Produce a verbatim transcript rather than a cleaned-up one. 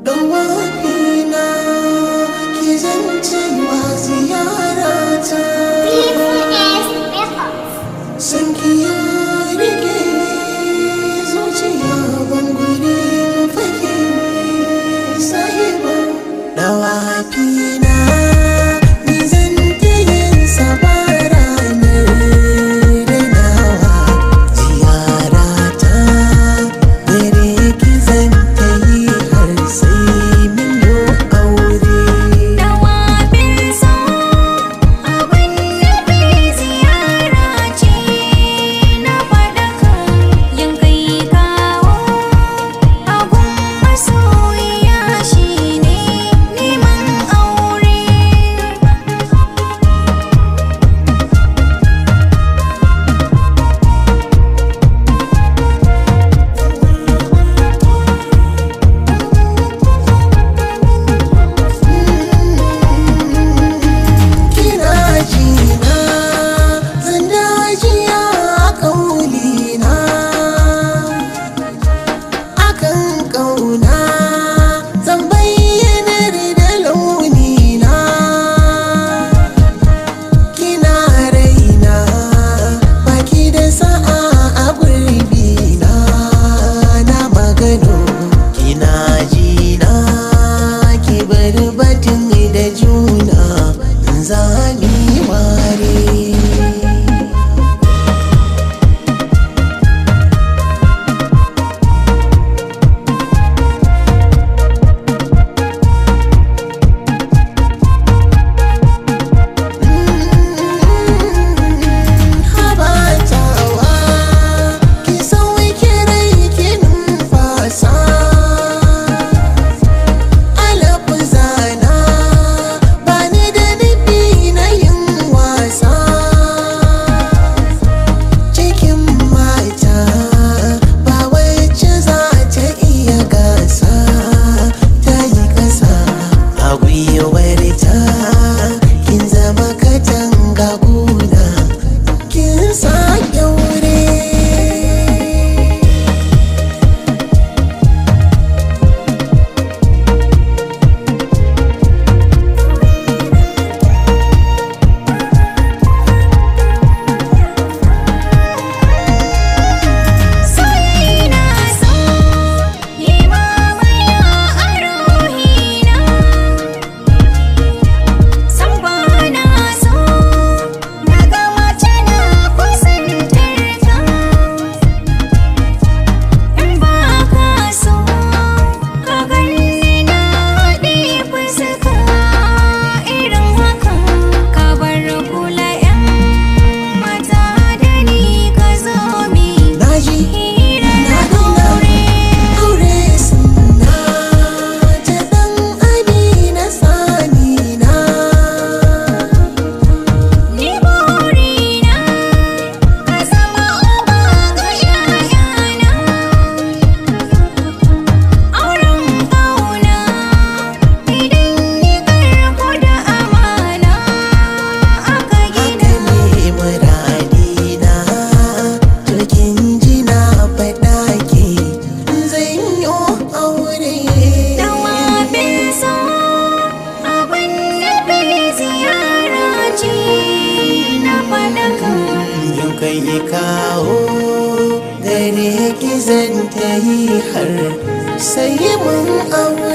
Dawafina ki zancewa ziyarata san ki ya rike zuciya bangare mafake sahiba. Dawafina ni zan ta yin sabara na rainawa ziyarata gare ki zan ta yi har sai min yo aure. Dawafin so abin nufi ziyara ce na faɗaka yin kai kawo abun masoyiya shi ne neman aure. Kina jina zan dajiya a ƙaunina akan ƙauna zan bayyanar da launina. Kina raina baki da sa'a a gurbina na magano. Kina jina ki bar batun da juna zami ware. Habatawa ki sauke rai ki numfasa alafuzana bani da nufi na yin wasa. Cikin mata ba wacce za ta iya gasa ta yi ƙasa a gwiwarta kin zama katanga guna kin sa kyaure. Soyayya na so yi mamaya a ruhina, san ba na so na ga mace na kusantar ka. In ba ka so ka ganni na haɗe fuska irin haka, ka bar kula 'yan mata da ni ka zo mi Naji hira na na daina aure. aure suna ta dan amina sanina. Ni burina ka zama uba ga 'ya'yana, auren ƙauna idan ni karko da amana aka Haka gina. ne muradina to kin ji na faɗa ki zan yi aure. Dawafin so abin nufi ziyara ce na faɗaka. Yin kai kawo gare ki zan ta yi har sai mun aure.